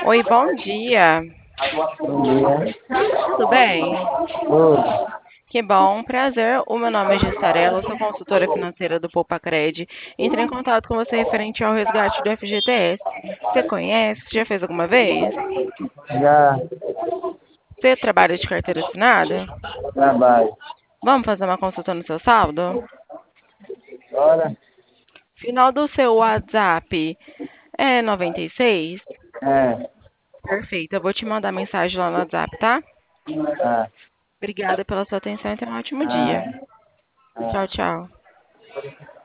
Oi, bom dia. Bom dia. Tudo bem? Tudo. Que bom, prazer. O meu nome é Gessarela, eu sou consultora financeira do Poupa Cred. Entrei em contato com você referente ao resgate do FGTS. Você conhece? Você já fez alguma vez? Já Você trabalha de carteira assinada? trabalho. Vamos fazer uma consulta no seu saldo? Bora? Final do seu WhatsApp é 96? É. Perfeito, eu vou te mandar mensagem lá no WhatsApp, tá? Ah, Obrigada pela sua atenção e tenha um ótimo dia. ah, Tchau, ah. tchau.